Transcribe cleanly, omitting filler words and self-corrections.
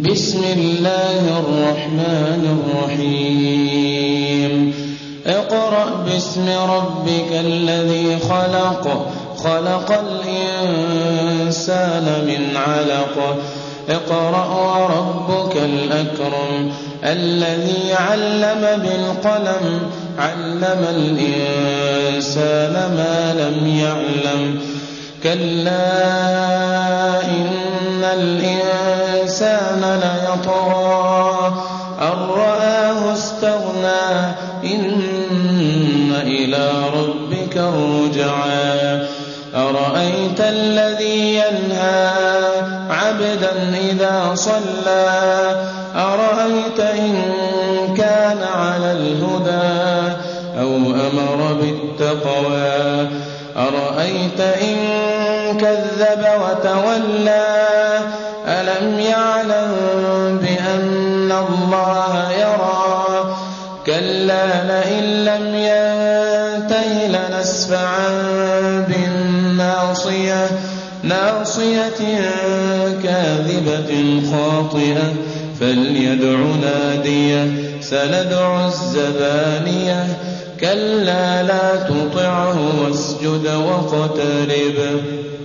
بسم الله الرحمن الرحيم اقرأ باسم ربك الذي خلق الإنسان من علق اقرأ وربك الأكرم الذي علم بالقلم علم الإنسان ما لم يعلم كلا إن الإنسان ليطغى أن رآه استغنى إن إلى ربك الرجعى أرأيت الذي ينهى عبدا إذا صلى أرأيت إن كان على الهدى أو أمر بالتقوى أرأيت إن كذب وتولى ألم يعلم بأن الله يرى كلا لئن لم ينته لنسفعا بالناصية ناصية كاذبة خاطئة فليدع ناديه سندع الزبانية كلا لا تطعه واسجد واقترب